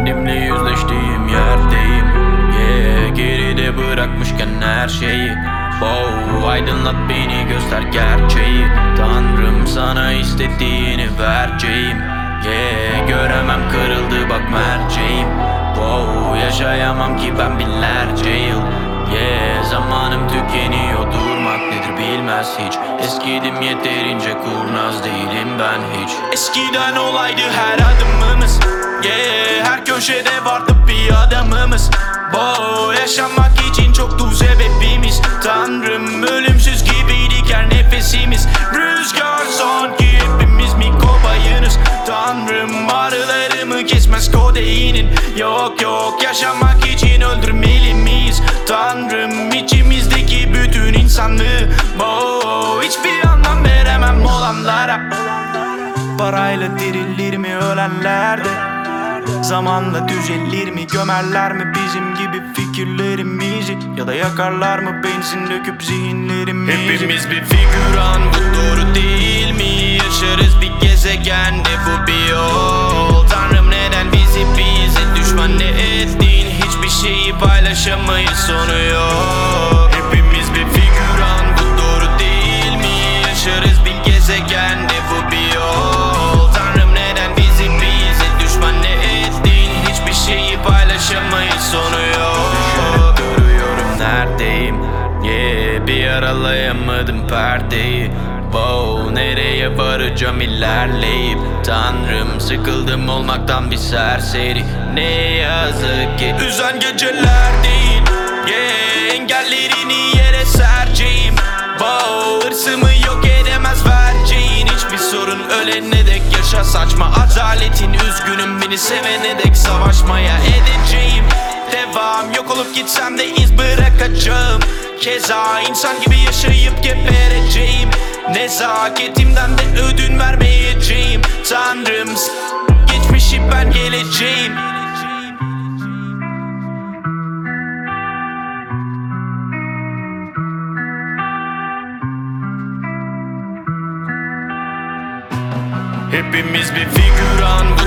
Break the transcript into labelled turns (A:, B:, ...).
A: kendimle yüzleştiğim yerdeyim. Yeah, geride bırakmışken her şeyi. Wow, aydınlat beni, göster gerçeği. Tanrım, sana istediğini vereceğim. Yeah, göremem, kırıldı bak merceğim. Wow, yaşayamam ki ben binlerce yıl. Yeah, zamanım tükeniyor, durmak nedir bilmez hiç. Eskidim yeterince, kurnaz değilim ben hiç. Eskiden olaydı her adımımız. Yeah, her köşede vardı bir adamımız. Wow, yaşamak için çoktu sebebimiz. Tanrım, ölümsüz gibiydik her nefesimiz. Rüzgar sanki hepimiz mi kobayınız. Tanrım, ağrılarımı kesmez kodeinin. Yok yok, yaşamak için öldürmeli miyiz? Tanrım, içimizdeki bütün insanlığı. Oh, hiçbir anlam veremem olanlara. Parayla dirilir mi ölenler de? Zamanla düzelir mi, gömerler mi bizim gibi fikirlerimizi? Ya da yakarlar mı benzin döküp zihinlerimizi? Hepimiz bir figüran, bu doğru değil mi? Yaşarız bir gezegende, bu bir yol. Tanrım, neden bizi bize düşman ne ettin? Hiçbir şeyi paylaşamayız, sonu yok. Hepimiz bir figüran, bu doğru değil mi? Yaşarız bir gezegende, bu bir yol. Tanrım, neden bizi bize düşman ne ettin? Hiçbir şeyi paylaşamayız, sonu yok. Düşerek duruyorum, neredeyim? Yeah, bir aralayamadım perdeyi. Wow, nereye varacağım ilerleyip? Tanrım, sıkıldım olmaktan bir serseri. Ne yazık ki üzen geceler değil. Yeah, engellerini yere sereceğim. Wow, hırsımı yok edemez vereceğin. Hiçbir sorun ölene dek yaşa saçma adaletin. Üzgünüm, beni sevene dek savaşmaya edeceğim. Devam, yok olup gitsem de iz bırakacağım. Keza insan gibi yaşayıp gebereceğim. Nezaketimden de ödün vermeyeceğim. Tanrım, geçmişi ben geleceğim. Hepimiz bir figüran,